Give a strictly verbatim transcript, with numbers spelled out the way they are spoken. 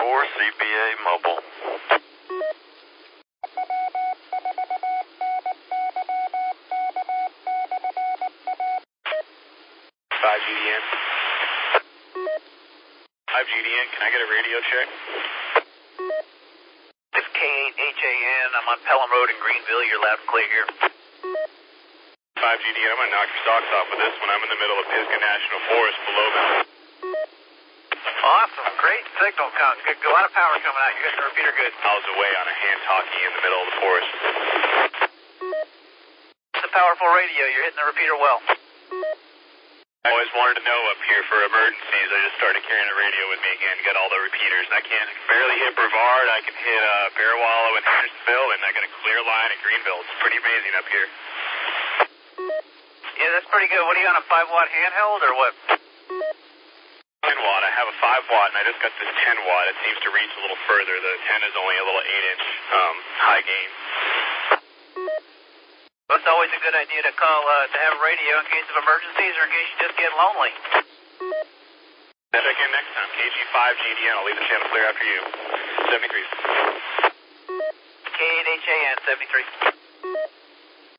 four, C B A mobile. five G D N. five G D N, can I get a radio check? This K eight H A N, I'm on Pelham Road in Greenville, you're loud and clear here. five G D N, I'm going to knock your socks off with this one. I'm in the middle of Pisgah National Forest below me. Awesome, great signal. Good, a lot of power coming out. You're hitting the repeater good. Miles away on a hand-talkie in the middle of the forest. It's a powerful radio. You're hitting the repeater well. I always wanted to know up here for emergencies. I just started carrying the radio with me again, got all the repeaters. And I can barely hit Brevard. I can hit uh, Bear Wallow and Hendersonville, and I got a clear line at Greenville. It's pretty amazing up here. Yeah, that's pretty good. What are you on, a five watt handheld or what? ten watt. I have a five watt, and I just got this ten watt. It seems to reach a little further. The ten is only a little eight inch um, high gain. Well, it's always a good idea to call uh, to have a radio in case of emergencies or in case you just get lonely. Check in next time. K G five G D N. I'll leave the channel clear after you. seventy-three. K eight H A N, seventy-three.